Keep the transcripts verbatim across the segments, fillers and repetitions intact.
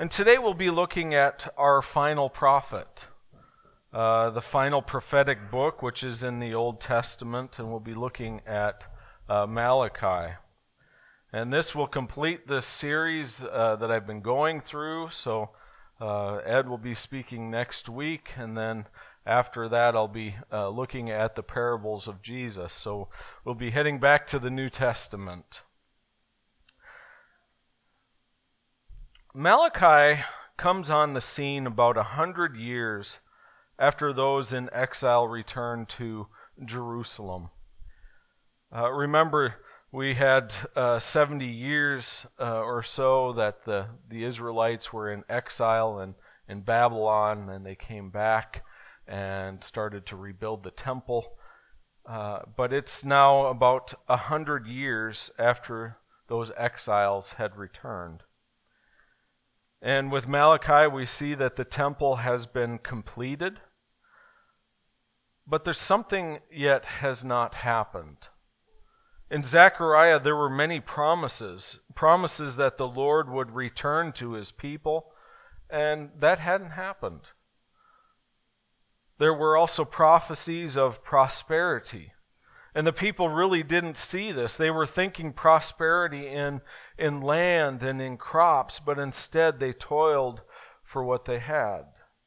And today we'll be looking at our final prophet, uh, the final prophetic book, which is in the Old Testament, and we'll be looking at uh, Malachi. And this will complete this series uh, that I've been going through. So uh, Ed will be speaking next week, and then after that I'll be uh, looking at the parables of Jesus. So we'll be heading back to the New Testament. Malachi comes on the scene about a hundred years after those in exile returned to Jerusalem. Uh, remember, we had uh, seventy years uh, or so that the, the Israelites were in exile in, in Babylon, and they came back and started to rebuild the temple. Uh, but it's now about a hundred years after those exiles had returned. And with Malachi, we see that the temple has been completed, but there's something yet has not happened. In Zechariah, there were many promises, promises that the Lord would return to his people, and that hadn't happened. There were also prophecies of prosperity. And the people really didn't see this. They were thinking prosperity in, in land and in crops, but instead they toiled for what they had.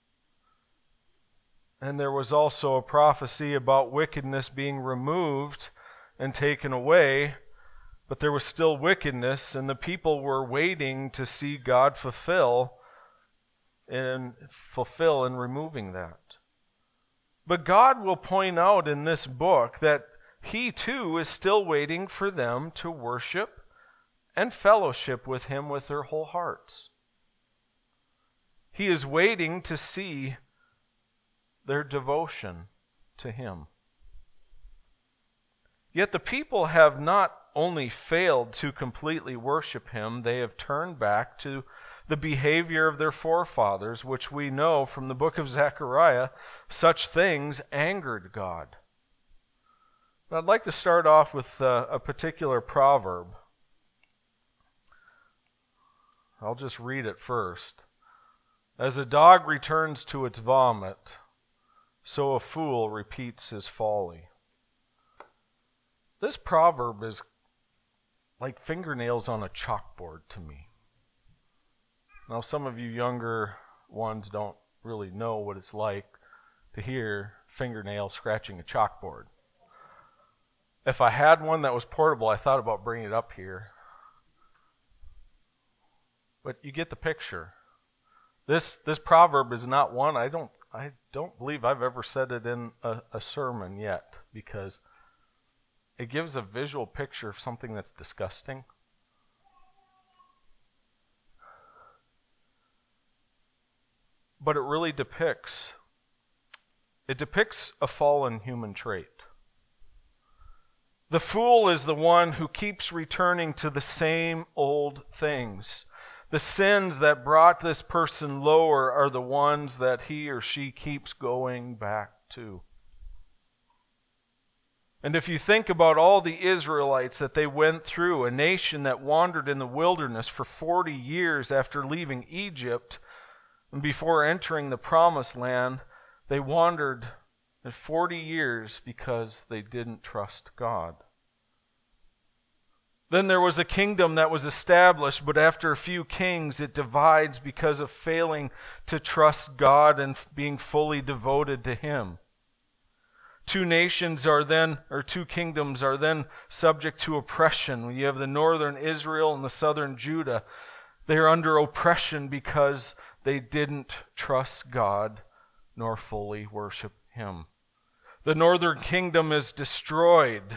And there was also a prophecy about wickedness being removed and taken away, but there was still wickedness, and the people were waiting to see God fulfill and fulfill in removing that. But God will point out in this book that He too is still waiting for them to worship and fellowship with Him with their whole hearts. He is waiting to see their devotion to Him. Yet the people have not only failed to completely worship Him, they have turned back to the behavior of their forefathers, which we know from the book of Zechariah, such things angered God. I'd like to start off with uh, a particular proverb. I'll just read it first. As a dog returns to its vomit, so a fool repeats his folly. This proverb is like fingernails on a chalkboard to me. Now, some of you younger ones don't really know what it's like to hear fingernails scratching a chalkboard. If I had one that was portable, I thought about bringing it up here. But you get the picture. This this proverb is not one, I don't I don't believe I've ever said it in a, a sermon yet, because it gives a visual picture of something that's disgusting. But it really depicts, it depicts a fallen human trait. The fool is the one who keeps returning to the same old things. The sins that brought this person lower are the ones that he or she keeps going back to. And if you think about all the Israelites that they went through, a nation that wandered in the wilderness for forty years after leaving Egypt, and before entering the Promised Land, they wandered for forty years because they didn't trust God. Then there was a kingdom that was established, but after a few kings it divides because of failing to trust God and being fully devoted to Him. Two nations are then, or two kingdoms are then subject to oppression. You have the northern Israel and the southern Judah. They are under oppression because they didn't trust God nor fully worship Him. The northern kingdom is destroyed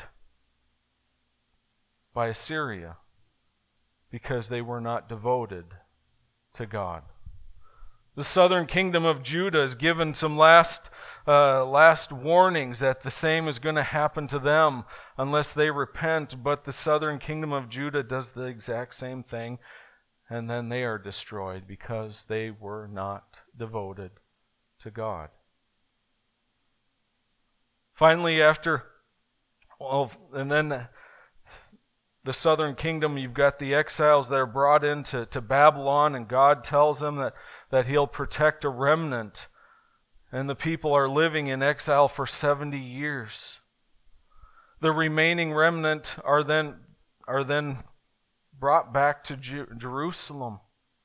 by Assyria because they were not devoted to God. The southern kingdom of Judah is given some last uh, last warnings that the same is going to happen to them unless they repent, but the southern kingdom of Judah does the exact same thing, and then they are destroyed because they were not devoted to God. Finally, after, well, and then the southern kingdom, you've got the exiles that are brought into to Babylon, and God tells them that, that He'll protect a remnant. And the people are living in exile for seventy years. The remaining remnant are then, are then brought back to Ju- Jerusalem.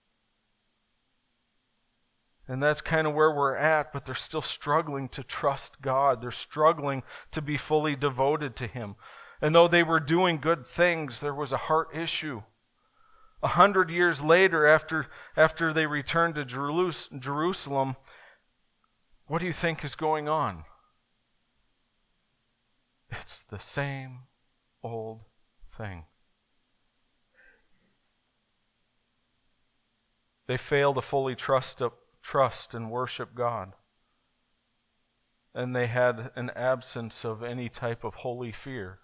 And that's kind of where we're at, but they're still struggling to trust God. They're struggling to be fully devoted to Him. And though they were doing good things, there was a heart issue. A hundred years later, after, after they returned to Jerus- Jerusalem, what do you think is going on? It's the same old thing. They fail to fully trust, trust and worship God. And they had an absence of any type of holy fear.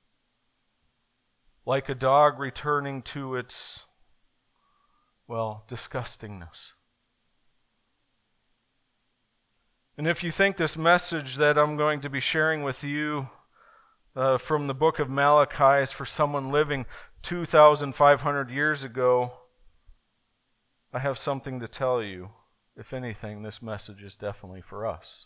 Like a dog returning to its, well, disgustingness. And if you think this message that I'm going to be sharing with you uh, from the book of Malachi is for someone living two thousand five hundred years ago, I have something to tell you. If anything, this message is definitely for us.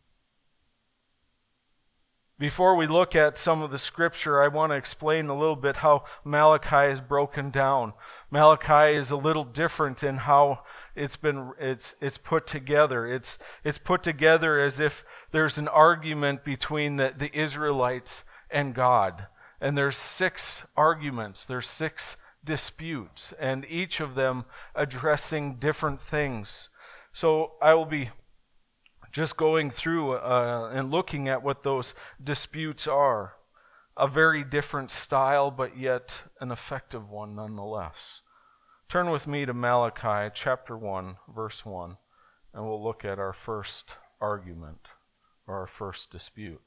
Before we look at some of the scripture, I want to explain a little bit how Malachi is broken down. Malachi is a little different in how it's been it's it's put together. It's it's put together as if there's an argument between the, the Israelites and God. And there's six arguments, there's six disputes, and each of them addressing different things. So I will be just going through uh, and looking at what those disputes are. A very different style, but yet an effective one nonetheless. Turn with me to Malachi chapter one, verse one, and we'll look at our first argument, or our first dispute.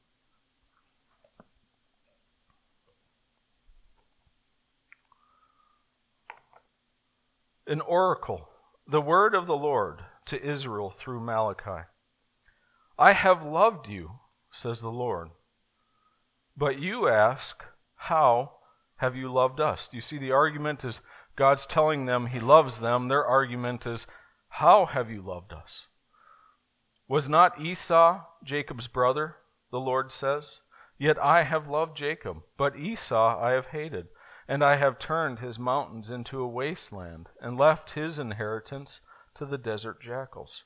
An oracle, the word of the Lord to Israel through Malachi. I have loved you, says the Lord. But you ask, how have you loved us? Do you see the argument is God's telling them He loves them. Their argument is, how have you loved us? Was not Esau Jacob's brother, the Lord says? Yet I have loved Jacob, but Esau I have hated, and I have turned his mountains into a wasteland, and left his inheritance to the desert jackals.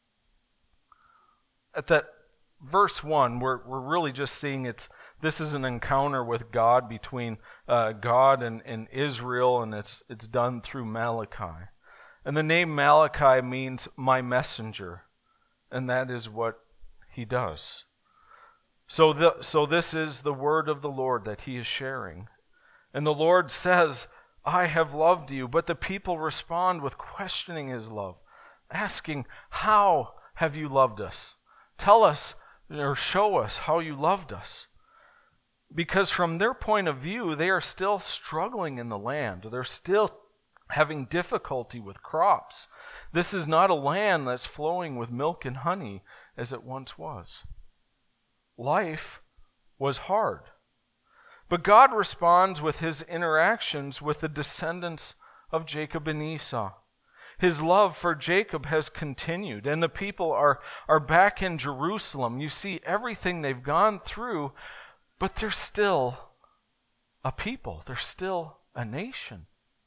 At that verse one, we're we're really just seeing it's this is an encounter with God between uh, God and, and Israel, and it's it's done through Malachi. And the name Malachi means my messenger, and that is what he does. So the so this is the word of the Lord that he is sharing. And the Lord says, I have loved you, but the people respond with questioning his love, asking, how have you loved us? Tell us or show us how you loved us. Because from their point of view, they are still struggling in the land. They're still having difficulty with crops. This is not a land that's flowing with milk and honey as it once was. Life was hard. But God responds with his interactions with the descendants of Jacob and Esau. His love for Jacob has continued, and the people are, are back in Jerusalem. You see everything they've gone through, but they're still a people. They're still a nation.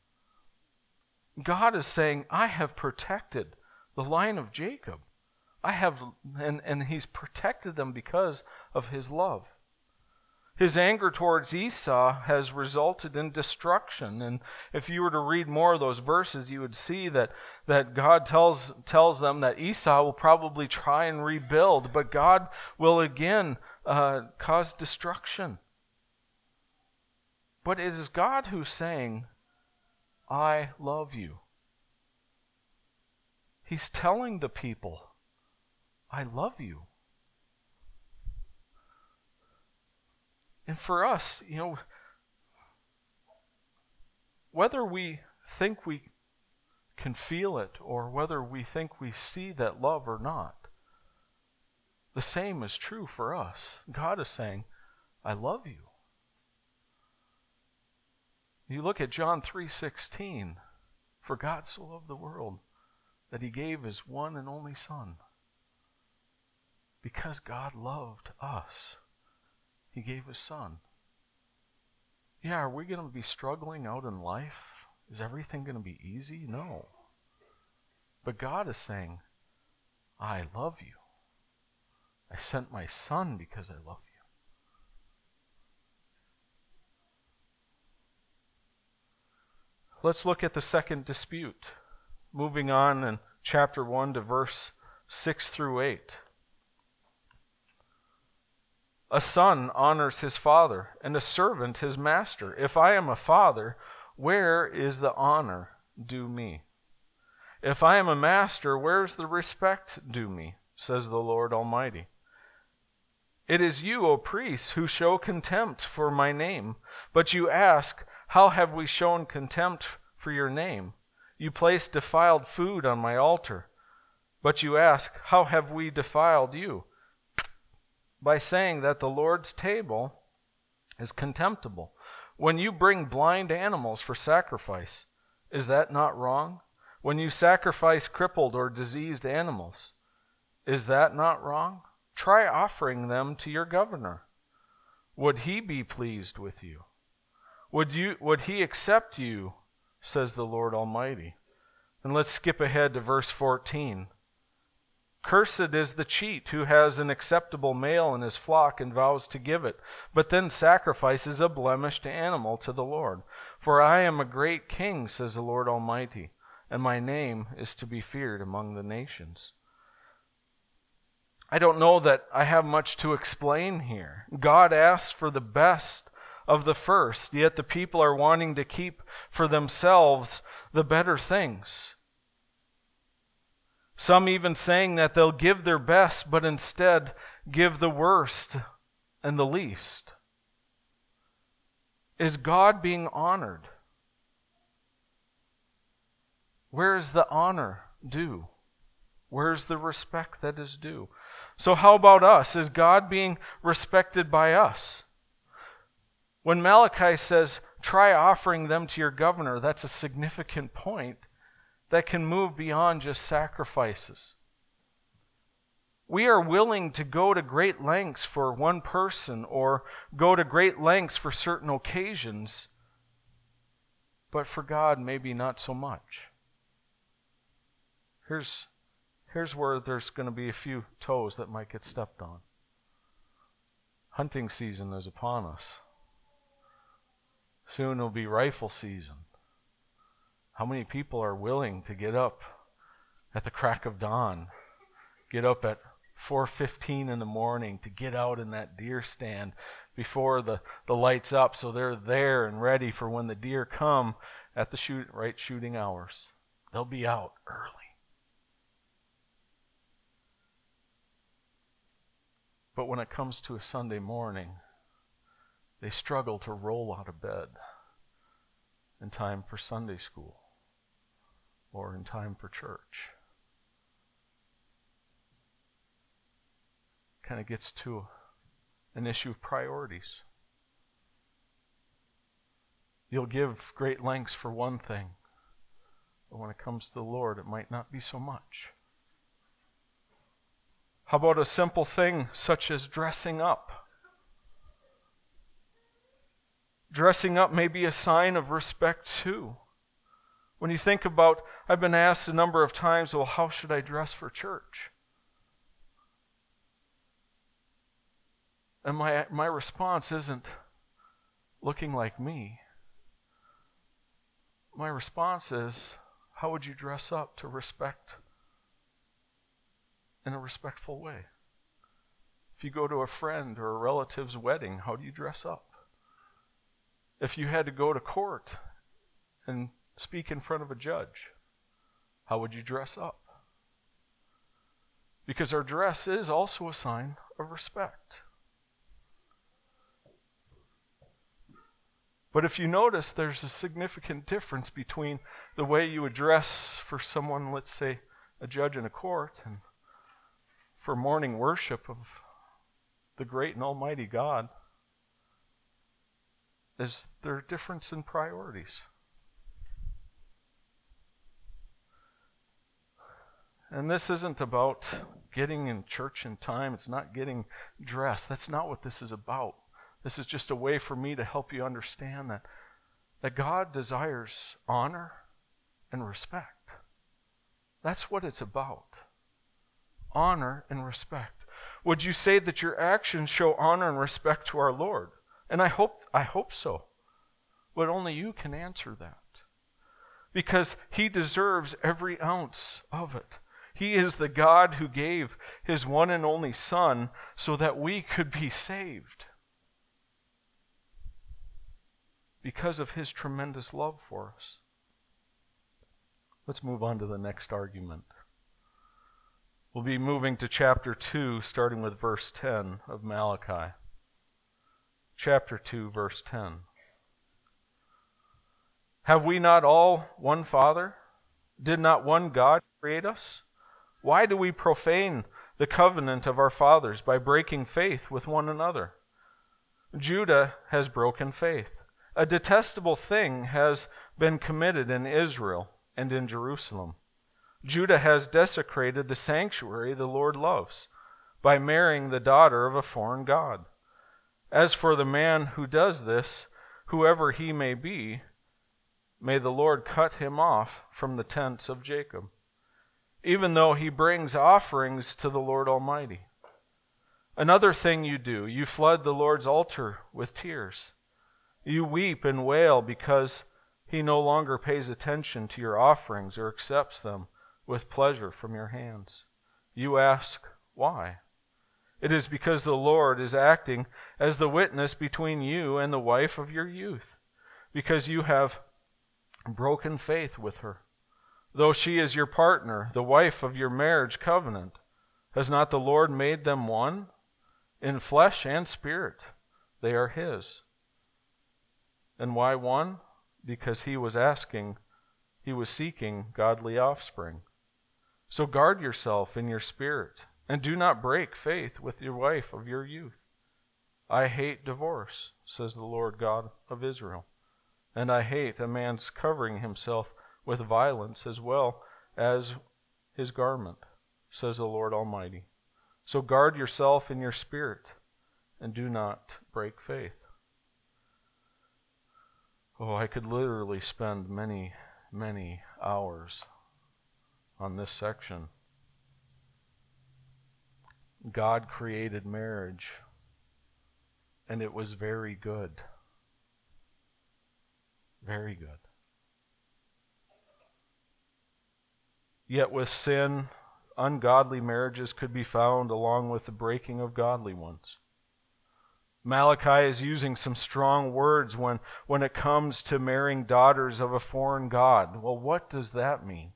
God is saying, I have protected the line of Jacob. I have, and, and he's protected them because of his love. His anger towards Esau has resulted in destruction. And if you were to read more of those verses, you would see that, that God tells, tells them that Esau will probably try and rebuild, but God will again uh, cause destruction. But it is God who's saying, I love you. He's telling the people, I love you. And for us, you know, whether we think we can feel it or whether we think we see that love or not, the same is true for us. God is saying, I love you. You look at John three sixteen. For God so loved the world that he gave his one and only Son. Because God loved us, he gave his Son. Yeah, are we going to be struggling out in life? Is everything going to be easy? No. But God is saying, I love you. I sent my Son because I love you. Let's look at the second dispute. Moving on in chapter one to verse six through eight. A son honors his father, and a servant his master. If I am a father, where is the honor due me? If I am a master, where is the respect due me? Says the Lord Almighty. It is you, O priests, who show contempt for my name. But you ask, how have we shown contempt for your name? You place defiled food on my altar. But you ask, how have we defiled you? By saying that the Lord's table is contemptible. When you bring blind animals for sacrifice, is that not wrong? When you sacrifice crippled or diseased animals, is that not wrong? Try offering them to your governor. Would he be pleased with you? Would you would he accept you, says the Lord Almighty? And let's skip ahead to verse fourteen. Cursed is the cheat who has an acceptable male in his flock and vows to give it, but then sacrifices a blemished animal to the Lord. For I am a great king, says the Lord Almighty, and my name is to be feared among the nations. I don't know that I have much to explain here. God asks for the best of the first, yet the people are wanting to keep for themselves the better things. Some even saying that they'll give their best, but instead give the worst and the least. Is God being honored? Where is the honor due? Where's the respect that is due? So how about us? Is God being respected by us? When Malachi says, try offering them to your governor, that's a significant point that can move beyond just sacrifices. We are willing to go to great lengths for one person or go to great lengths for certain occasions, but for God, maybe not so much. Here's, here's where there's going to be a few toes that might get stepped on. Hunting season is upon us. Soon it'll be rifle season. How many people are willing to get up at the crack of dawn, get up at four fifteen in the morning to get out in that deer stand before the, the light's up so they're there and ready for when the deer come at the shoot, right shooting hours? They'll be out early. But when it comes to a Sunday morning, they struggle to roll out of bed in time for Sunday school or in time for church. Kind of gets to an issue of priorities. You'll give great lengths for one thing, but when it comes to the Lord, it might not be so much. How about a simple thing such as dressing up? Dressing up may be a sign of respect too. When you think about, I've been asked a number of times, well, how should I dress for church? And my my response isn't looking like me. My response is, how would you dress up to respect in a respectful way? If you go to a friend or a relative's wedding, how do you dress up? If you had to go to court and speak in front of a judge, how would you dress up? Because our dress is also a sign of respect. But if you notice, there's a significant difference between the way you would dress for someone, let's say, a judge in a court, and for morning worship of the great and almighty God. is their difference in priorities. And this isn't about getting in church in time. It's not getting dressed. That's not what this is about. This is just a way for me to help you understand that, that God desires honor and respect. That's what it's about. Honor and respect. Would you say that your actions show honor and respect to our Lord? And I hope I hope so. But only you can answer that. Because He deserves every ounce of it. He is the God who gave His one and only Son so that we could be saved. Because of His tremendous love for us. Let's move on to the next argument. We'll be moving to chapter two, starting with verse ten of Malachi. Chapter two, verse ten. Have we not all one Father? Did not one God create us? Why do we profane the covenant of our fathers by breaking faith with one another? Judah has broken faith. A detestable thing has been committed in Israel and in Jerusalem. Judah has desecrated the sanctuary the Lord loves by marrying the daughter of a foreign god. As for the man who does this, whoever he may be, may the Lord cut him off from the tents of Jacob, even though he brings offerings to the Lord Almighty. Another thing you do, you flood the Lord's altar with tears. You weep and wail because He no longer pays attention to your offerings or accepts them with pleasure from your hands. You ask, why? It is because the Lord is acting as the witness between you and the wife of your youth, because you have broken faith with her. Though she is your partner, the wife of your marriage covenant, has not the Lord made them one? In flesh and spirit, they are His. And why one? Because He was asking, He was seeking godly offspring. So guard yourself in your spirit, and do not break faith with your wife of your youth. I hate divorce, says the Lord God of Israel, and I hate a man's covering himself with violence as well as his garment, says the Lord Almighty. So guard yourself in your spirit, and do not break faith. Oh, I could literally spend many, many hours on this section. God created marriage, and it was very good. Very good. Yet with sin, ungodly marriages could be found along with the breaking of godly ones. Malachi is using some strong words when, when it comes to marrying daughters of a foreign god. Well, what does that mean?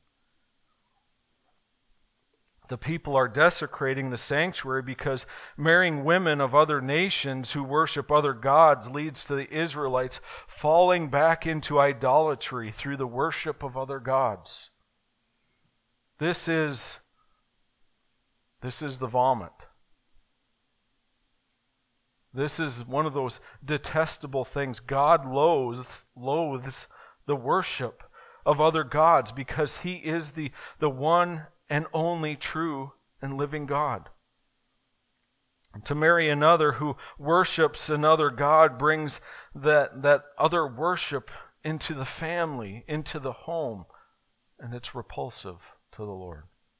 The people are desecrating the sanctuary because marrying women of other nations who worship other gods leads to the Israelites falling back into idolatry through the worship of other gods. This is, this is the vomit. This is one of those detestable things. God loathes, loathes the worship of other gods because He is the, the one and only true and living God. To marry another who worships another god brings that, that other worship into the family, into the home, and it's repulsive to the Lord.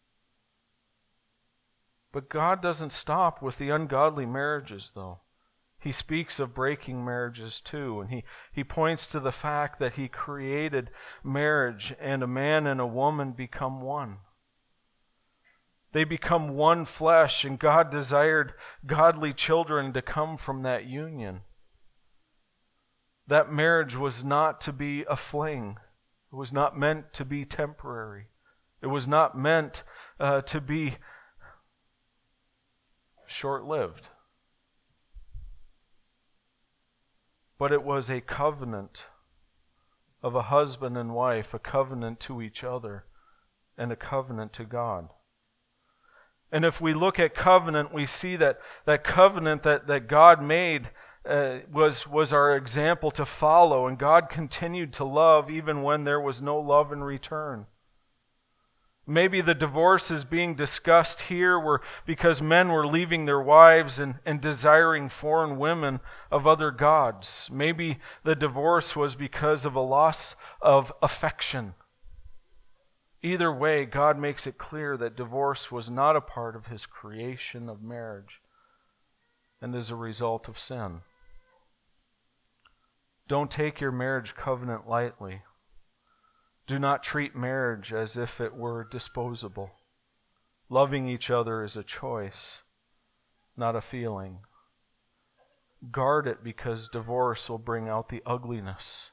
But God doesn't stop with the ungodly marriages, though. He speaks of breaking marriages too, and he, he points to the fact that He created marriage and a man and a woman become one. They become one flesh, and God desired godly children to come from that union. That marriage was not to be a fling. It was not meant to be temporary. It was not meant uh, to be short-lived. But it was a covenant of a husband and wife, a covenant to each other, and a covenant to God. And if we look at covenant, we see that that covenant that, that God made uh, was, was our example to follow, and God continued to love even when there was no love in return. Maybe the divorces being discussed here were because men were leaving their wives and, and desiring foreign women of other gods. Maybe the divorce was because of a loss of affection. Either way, God makes it clear that divorce was not a part of His creation of marriage and is a result of sin. Don't take your marriage covenant lightly. Do not treat marriage as if it were disposable. Loving each other is a choice, not a feeling. Guard it, because divorce will bring out the ugliness,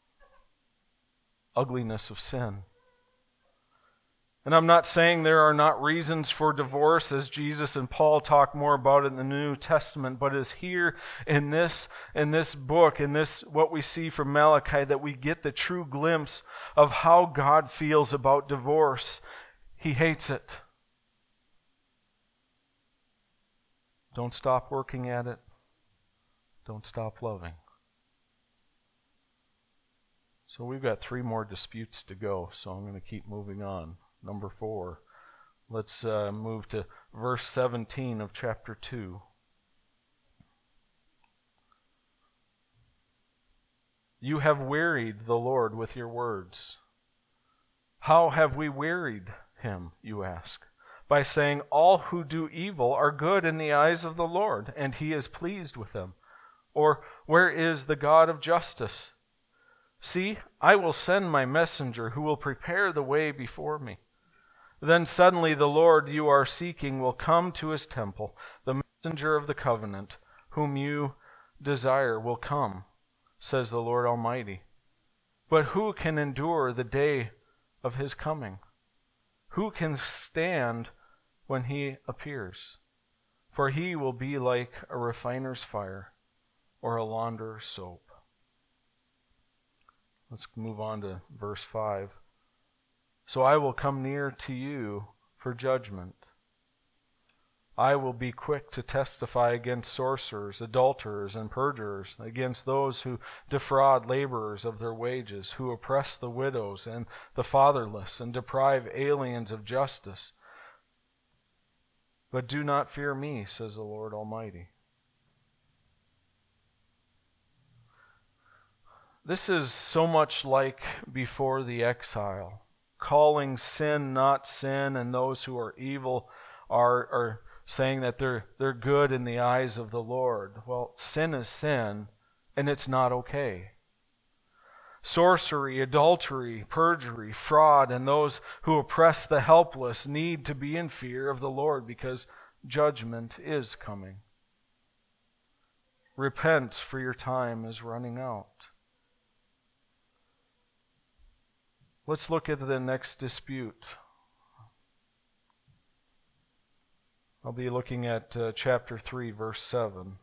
ugliness of sin. And I'm not saying there are not reasons for divorce, as Jesus and Paul talk more about it in the New Testament, but it's here in this, in this book, in this what we see from Malachi, that we get the true glimpse of how God feels about divorce. He hates it. Don't stop working at it. Don't stop loving. So we've got three more disputes to go, so I'm going to keep moving on. Number four. Let's uh, move to verse seventeen of chapter two. You have wearied the Lord with your words. How have we wearied Him, you ask? By saying, all who do evil are good in the eyes of the Lord, and He is pleased with them. Or, where is the God of justice? See, I will send my messenger who will prepare the way before me. Then suddenly the Lord you are seeking will come to His temple. The messenger of the covenant, whom you desire, will come, says the Lord Almighty. But who can endure the day of His coming? Who can stand when He appears? For He will be like a refiner's fire or a launderer's soap. Let's move on to verse five. So I will come near to you for judgment. I will be quick to testify against sorcerers, adulterers, and perjurers, against those who defraud laborers of their wages, who oppress the widows and the fatherless, and deprive aliens of justice. But do not fear me, says the Lord Almighty. This is so much like before the exile, calling sin not sin, and those who are evil are, are saying that they're, they're good in the eyes of the Lord. Well, sin is sin, and it's not okay. Sorcery, adultery, perjury, fraud, and those who oppress the helpless need to be in fear of the Lord, because judgment is coming. Repent, for your time is running out. Let's look at the next dispute. I'll be looking at uh, chapter three, verse seven.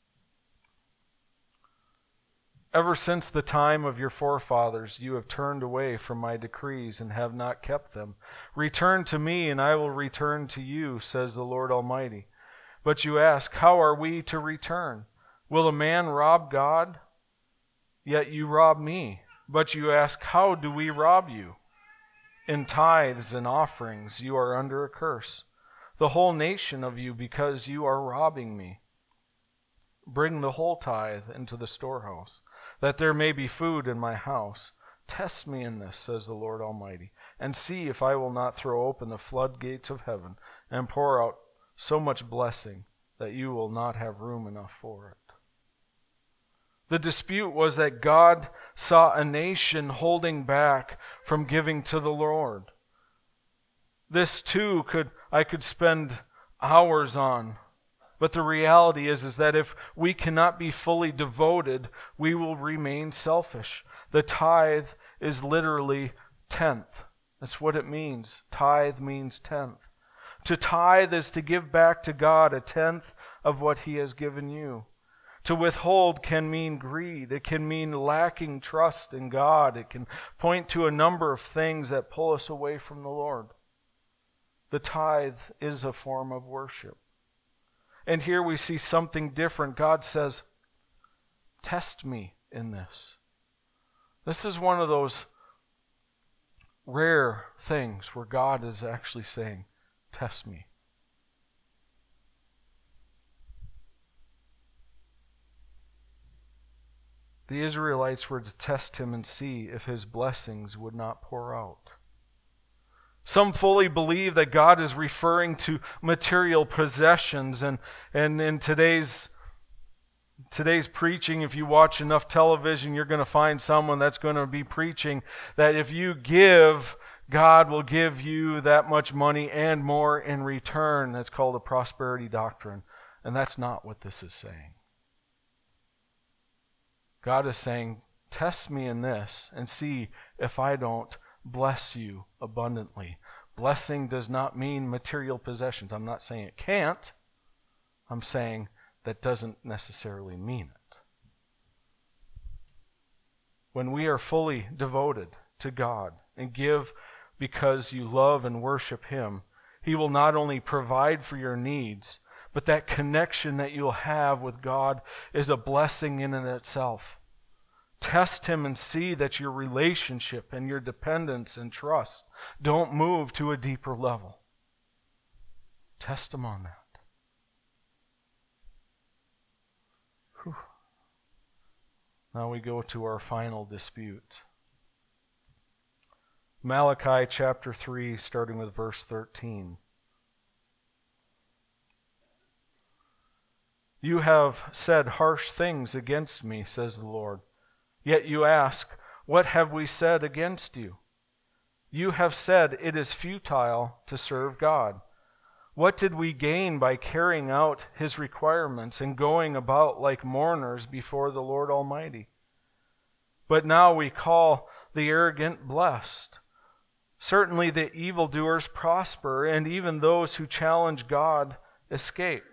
Ever since the time of your forefathers, you have turned away from my decrees and have not kept them. Return to me, and I will return to you, says the Lord Almighty. But you ask, how are we to return? Will a man rob God? Yet you rob me. But you ask, how do we rob you? In tithes and offerings you are under a curse, the whole nation of you, because you are robbing me. Bring the whole tithe into the storehouse, that there may be food in my house. Test me in this, says the Lord Almighty, and see if I will not throw open the floodgates of heaven and pour out so much blessing that you will not have room enough for it. The dispute was that God saw a nation holding back from giving to the Lord. This too could I could spend hours on. But the reality is, is that if we cannot be fully devoted, we will remain selfish. The tithe is literally tenth. That's what it means. Tithe means tenth. To tithe is to give back to God a tenth of what He has given you. To withhold can mean greed. It can mean lacking trust in God. It can point to a number of things that pull us away from the Lord. The tithe is a form of worship. And here we see something different. God says, test me in this. This is one of those rare things where God is actually saying, test me. The Israelites were to test him and see if his blessings would not pour out. Some fully believe that God is referring to material possessions, and, and in today's Today's preaching, if you watch enough television, you're going to find someone that's going to be preaching that if you give, God will give you that much money and more in return. That's called a prosperity doctrine. And that's not what this is saying. God is saying, test me in this and see if I don't bless you abundantly. Blessing does not mean material possessions. I'm not saying it can't. I'm saying that doesn't necessarily mean it. When we are fully devoted to God and give because you love and worship Him, He will not only provide for your needs, but that connection that you'll have with God is a blessing in and itself. Test Him and see that your relationship and your dependence and trust don't move to a deeper level. Test Him on that. Whew. Now we go to our final dispute. Malachi chapter three, starting with verse thirteen. You have said harsh things against me, says the Lord. Yet you ask, what have we said against you? You have said it is futile to serve God. What did we gain by carrying out His requirements and going about like mourners before the Lord Almighty? But now we call the arrogant blessed. Certainly the evildoers prosper, and even those who challenge God escape.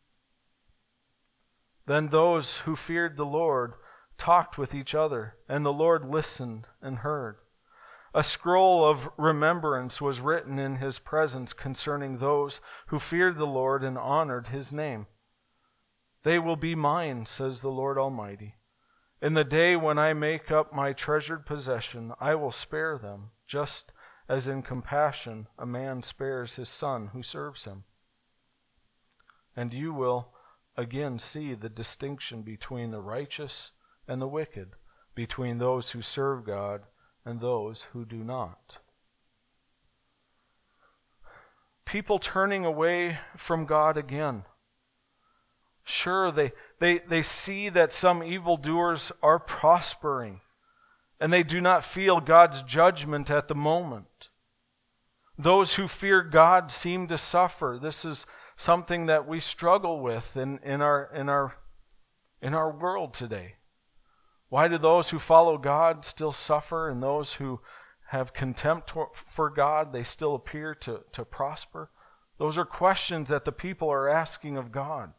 Then those who feared the Lord talked with each other, and the Lord listened and heard. A scroll of remembrance was written in His presence concerning those who feared the Lord and honored His name. They will be mine, says the Lord Almighty. In the day when I make up my treasured possession, I will spare them, just as in compassion a man spares his son who serves him. And you will again see the distinction between the righteous and the wicked, between those who serve God and those who do not. People turning away from God again. Sure, they, they, they see that some evildoers are prospering, and they do not feel God's judgment at the moment. Those who fear God seem to suffer. This is something that we struggle with in, in our in our in our world today. Why do those who follow God still suffer, and those who have contempt for God, they still appear to, to prosper? Those are questions that the people are asking of God.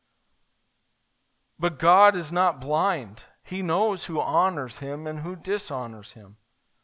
But God is not blind. He knows who honors Him and who dishonors Him.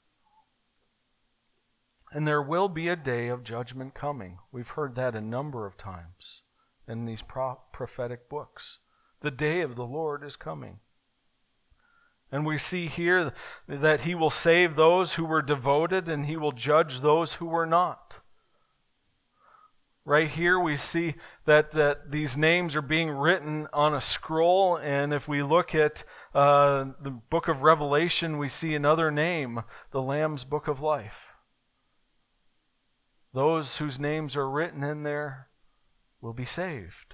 And there will be a day of judgment coming. We've heard that a number of times in these pro- prophetic books. The day of the Lord is coming. And we see here that He will save those who were devoted, and He will judge those who were not. Right here we see that, that these names are being written on a scroll, and if we look at uh, the book of Revelation, we see another name, the Lamb's Book of Life. Those whose names are written in there will be saved.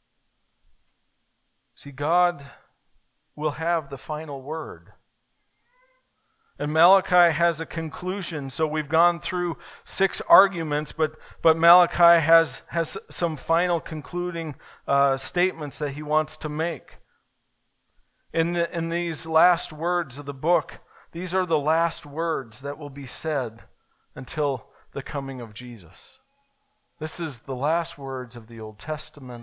See, God will have the final word. And Malachi has a conclusion. So we've gone through six arguments, but, but Malachi has, has some final concluding uh, statements that he wants to make. In, the, in these last words of the book, these are the last words that will be said until the coming of Jesus. This is the last words of the Old Testament.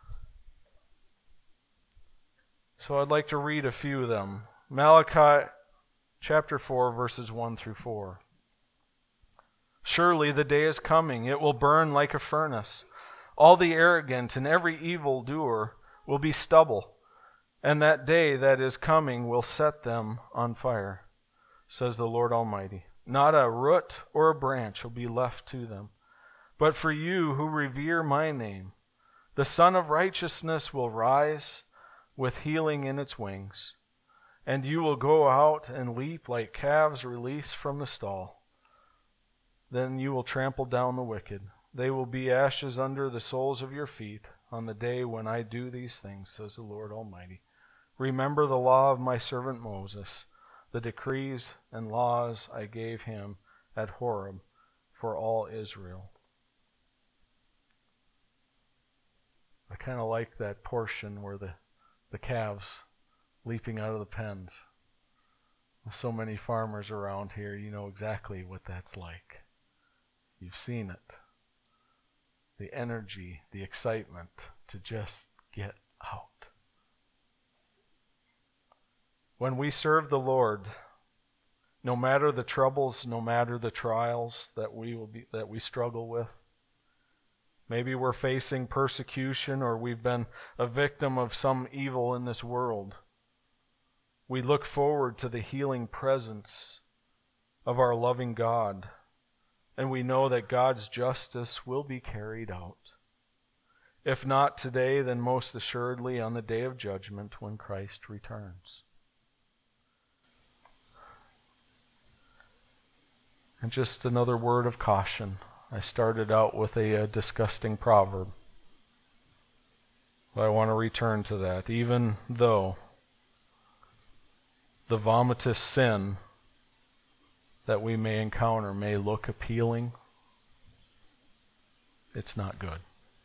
So I'd like to read a few of them. Malachi chapter four, verses one through four. Surely the day is coming, it will burn like a furnace. All the arrogant and every evildoer will be stubble, and that day that is coming will set them on fire, says the Lord Almighty. Not a root or a branch will be left to them. But for you who revere my name, the Son of Righteousness will rise with healing in its wings, and you will go out and leap like calves released from the stall. Then you will trample down the wicked. They will be ashes under the soles of your feet on the day when I do these things, says the Lord Almighty. Remember the law of my servant Moses, the decrees and laws I gave him at Horeb for all Israel. I kind of like that portion where the, the calves leaping out of the pens. With so many farmers around here, you know exactly what that's like. You've seen it. The energy, the excitement to just get out. When we serve the Lord, no matter the troubles, no matter the trials that we will be that we struggle with, maybe we're facing persecution or we've been a victim of some evil in this world, we look forward to the healing presence of our loving God, and we know that God's justice will be carried out. If not today, then most assuredly on the day of judgment when Christ returns. And just another word of caution. I started out with a, a disgusting proverb. But I want to return to that. Even though the vomitous sin that we may encounter may look appealing, it's not good.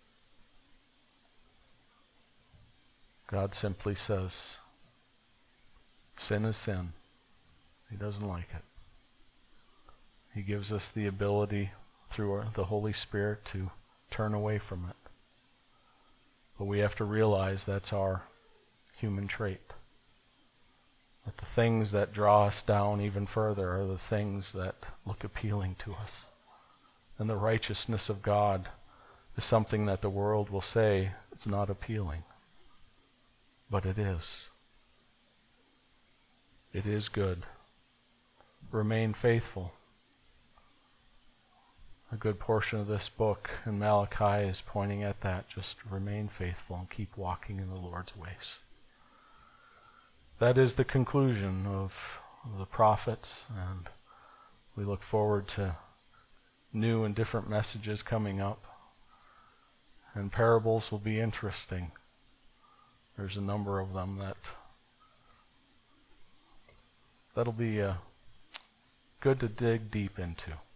God simply says, sin is sin. He doesn't like it. He gives us the ability through our, the Holy Spirit to turn away from it. But we have to realize that's our human trait. That the things that draw us down even further are the things that look appealing to us. And the righteousness of God is something that the world will say it's not appealing. But it is. It is good. Remain faithful. A good portion of this book in Malachi is pointing at that. Just remain faithful and keep walking in the Lord's ways. That is the conclusion of the prophets, and we look forward to new and different messages coming up. And parables will be interesting. There's a number of them that that'll be uh, good to dig deep into.